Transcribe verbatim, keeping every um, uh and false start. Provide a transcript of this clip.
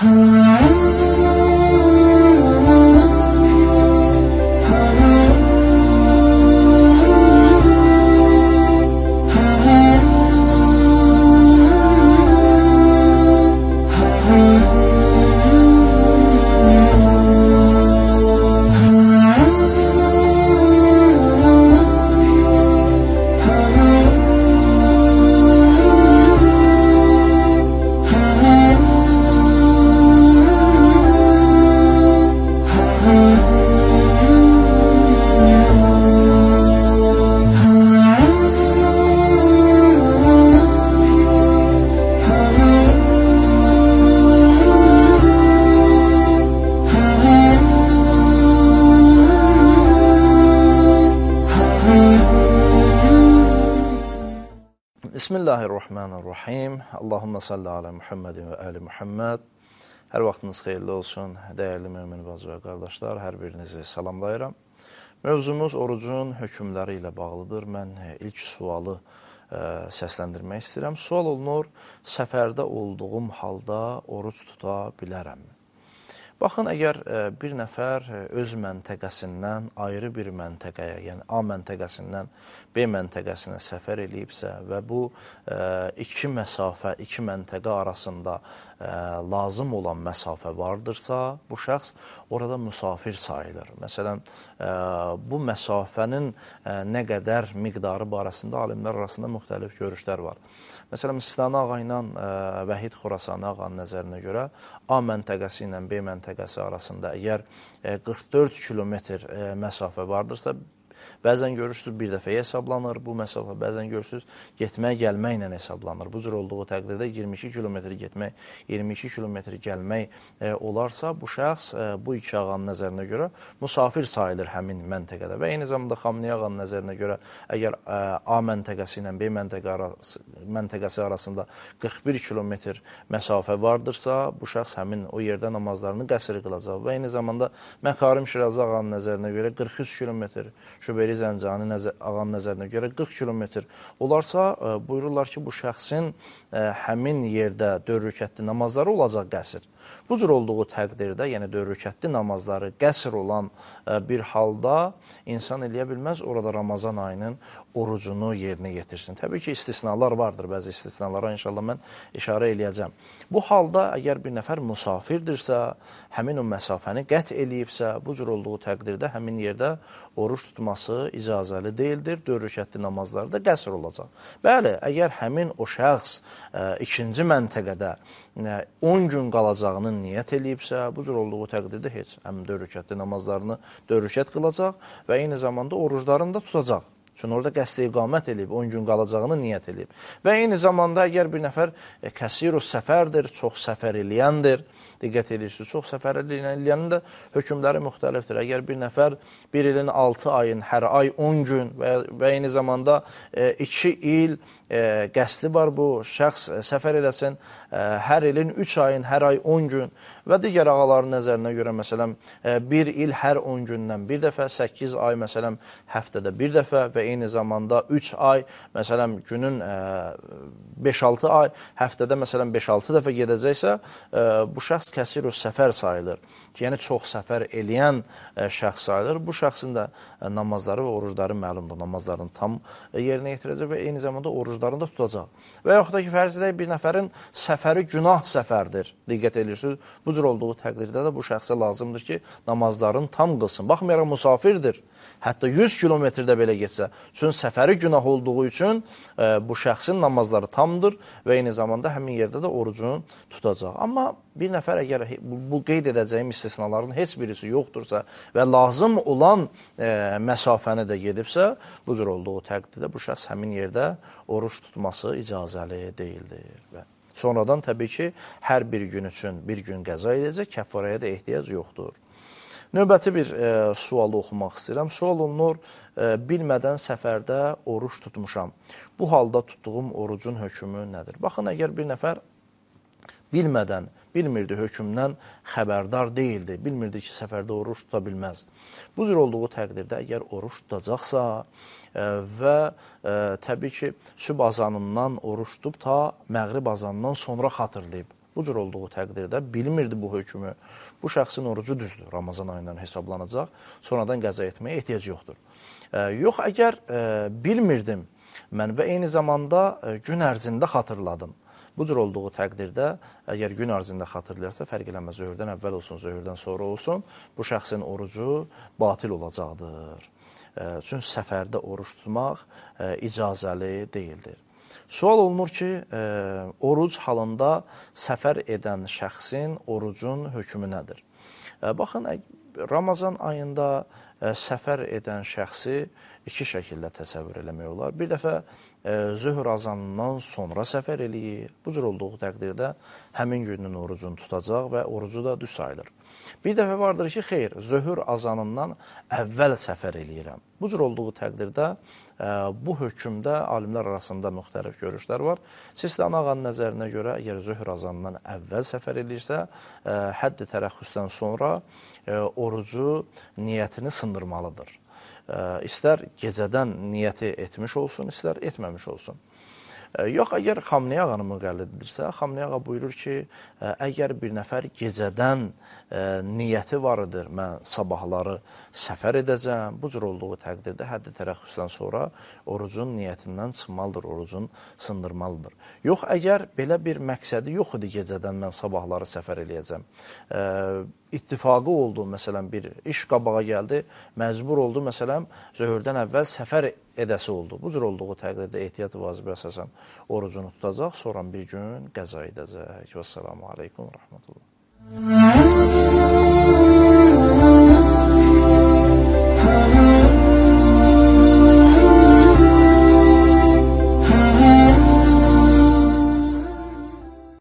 Bismillahirrahmanirrahim. Allahümme salli ala Muhammedin və əli Muhammed. Hər vaxtınız xeyirli olsun, dəyərli mümin bacı və qardaşlar, hər birinizi salamlayıram. Mövzumuz orucun hökmləri ilə bağlıdır. Mən ilk sualı ə, səsləndirmək istəyirəm. Sual olunur, səfərdə olduğum halda oruc tuta bilərəmmi? Baxın, əgər bir nəfər öz məntəqəsindən ayrı bir məntəqəyə, yəni A məntəqəsindən B məntəqəsinə səfər eləyibsə və bu iki məsafə, iki məntəqə arasında lazım olan məsafə vardırsa, bu şəxs orada müsafir sayılır. Məsələn, bu məsafənin nə qədər miqdarı barəsində alimlər arasında müxtəlif görüşlər var. Məsələn, Sistani ağa ilə Vəhid Xurasani ağanın nəzərinə görə A məntəqəsi ilə B məntəqəsi arasında əgər qırx dörd kilometr məsafə vardırsa, bəzən görürsünüz bir dəfəyə hesablanır bu məsafə, bəzən görürsünüz getmək, gəlməklə hesablanır. Bu cür olduğu təqdirdə iyirmi iki kilometr getmək, iyirmi iki kilometr gəlmək e, olarsa, bu şəxs e, bu iki ağanın nəzərinə görə müsafir sayılır həmin məntəqədə. Və eyni zamanda Xamneyi ağanın nəzərinə görə əgər e, A məntəqəsi ilə B məntəqə arası, məntəqəsi arasında qırx bir kilometr məsafə vardırsa, bu şəxs həmin o yerdə namazlarını qəsr qılacaq. Və eyni zamanda Məkarim Şirazi ağanın nəzərinə görə qırx üç kilometr, Şübeyri Zəncani nəzər, ağanın nəzərinə görə qırx kilometr olarsa, e, buyururlar ki, bu şəxsin e, həmin yerdə dörd rükətli namazları olacaq qəsr. Bu cür olduğu təqdirdə, yəni dörd rükətli namazları qəsr olan e, bir halda insan eləyə bilməz, orada Ramazan ayının orucunu yerinə yetirsin. Təbii ki, istisnalar vardır, bəzi istisnalara inşallah mən işarə eləyəcəm. Bu halda əgər bir nəfər musafirdirsə, həmin o məsafəni qət eləyibsə, bu cür olduğu təqdirdə həmin yerdə oruç tutması icazəli deyildir, dörd rükətli namazları da qəsr olacaq. Bəli, əgər həmin o şəxs ə, ikinci məntəqədə ə, on gün qalacağını niyyət eləyibsə, bu cür olduğu təqdirdə heç həmin dörd rükətli namazlarını dörd rükət qılacaq və eyni zamanda oruclarını da tutacaq. Çünki orada qəsd iqamət eləyib, on gün qalacağını niyyət eləyib. Və eyni zamanda əgər bir nəfər e, kəsirus səfərdir, çox səfər eləyəndir, diqqət edirsiniz, çox səfər eləyənin də hökmləri müxtəlifdir. Əgər bir nəfər bir ilin altı ayın, hər ay on gün və, və eyni zamanda e, iki il e, qəsdi var bu şəxs e, səfər eləsin, e, hər ilin üç ayın, hər ay on gün və digər ağaların nəzərinə görə, məsələn, e, bir il hər on gündən bir dəfə, səkkiz ay, məsələn, həftədə bir dəfə və eyni zamanda üç ay, məsələn, günün beş altı ay, həftədə məsələn beş altı dəfə gedəcəksə, bu şəxs kəsirus səfər sayılır. Yəni, çox səfər eləyən şəxs sayılır. Bu şəxsin də namazları və orucları məlumdur. Namazlarını tam yerinə yetirəcək və eyni zamanda oruclarını da tutacaq. Və yaxud da ki, fərz edək, bir nəfərin səfəri günah səfərdir. Diqqət edirsiniz, bu cür olduğu təqdirdə də bu şəxsə lazımdır ki, namazlarını tam qılsın. Baxmayaraq, musafirdir. Hətta yüz kilometrdə belə getsə, çünki səfəri günah olduğu üçün e, bu şəxsin namazları tamdır və eyni zamanda həmin yerdə də orucunu tutacaq. Amma bir nəfər əgər bu, bu qeyd edəcəyim istisnaların heç birisi yoxdursa və lazım olan e, məsafəni də gedibsə, bu cür olduğu təqdirdə bu şəxs həmin yerdə oruç tutması icazəli deyildir. Və sonradan təbii ki, hər bir gün üçün bir gün qəza edəcək, kəffarəyə də ehtiyac yoxdur. Növbəti bir e, sualı oxumaq istəyirəm. Sual olunur, e, bilmədən səfərdə oruç tutmuşam. Bu halda tutduğum orucun hökmü nədir? Baxın, əgər bir nəfər bilmədən, bilmirdi hökmdən xəbərdar deyildi, bilmirdi ki, səfərdə oruç tuta bilməz. Bu cür olduğu təqdirdə əgər oruç tutacaqsa e, və e, təbii ki, sübh azanından oruç tutub ta məğrib azanından sonra xatırlayıb. Bu cür olduğu təqdirdə bilmirdi bu hökmü. Bu şəxsin orucu düzdür, Ramazan ayından hesablanacaq. Sonradan qəza etməyə ehtiyac yoxdur. E, yox, əgər e, bilmirdim mən və eyni zamanda e, gün ərzində xatırladım. Bu cür olduğu təqdirdə, əgər gün ərzində xatırlayarsa, fərq eləməz, zöhrdən əvvəl olsun, zöhrdən sonra olsun, bu şəxsin orucu batil olacaqdır. E, çünki səfərdə oruç tutmaq e, icazəli deyildir. Sual olunur ki, e, oruc halında səfər edən şəxsin orucun hökmü nədir? E, baxın, Ramazan ayında e, səfər edən şəxsi iki şəkildə təsəvvür eləmək olar. Bir dəfə e, zöhr azanından sonra səfər eləyir. Bu cür olduğu təqdirdə həmin günün orucunu tutacaq və orucu da düz sayılır. Bir dəfə vardır ki, xeyr, zöhr azanından əvvəl səfər eləyirəm. Bu cür olduğu təqdirdə e, bu hökmdə alimlər arasında müxtəlif görüşlər var. Sistani ağanın nəzərinə görə, əgər zöhr azanından əvvəl səfər eləyirsə, e, həddi tərəxxüsdən sonra e, orucu niyyətini sındırmalıdır. E, istər gecədən niyyəti etmiş olsun, istər etməmiş olsun. Yox, əgər Xamneyi ağanı müqəllid edirsə, Xamneyi ağa buyurur ki, əgər bir nəfər gecədən e, niyyəti vardır, mən sabahları səfər edəcəm, bu cür olduğu təqdirdə həddi tərəxxüsdən sonra orucun niyyətindən çıxmalıdır, orucun sındırmalıdır. Yox, əgər belə bir məqsədi yox idi gecədən mən sabahları səfər eləyəcəm, e, ittifaqı oldu, məsələn, bir iş qabağa gəldi, məcbur oldu, məsələn, zöhrdən əvvəl səfər edəsi oldu. Bu cür olduğu təqdirdə ehtiyat vacibə əsasən orucunu tutacaq, sonra bir gün qəza edəcək. Vəssalamu aleykum və rəhmətullah.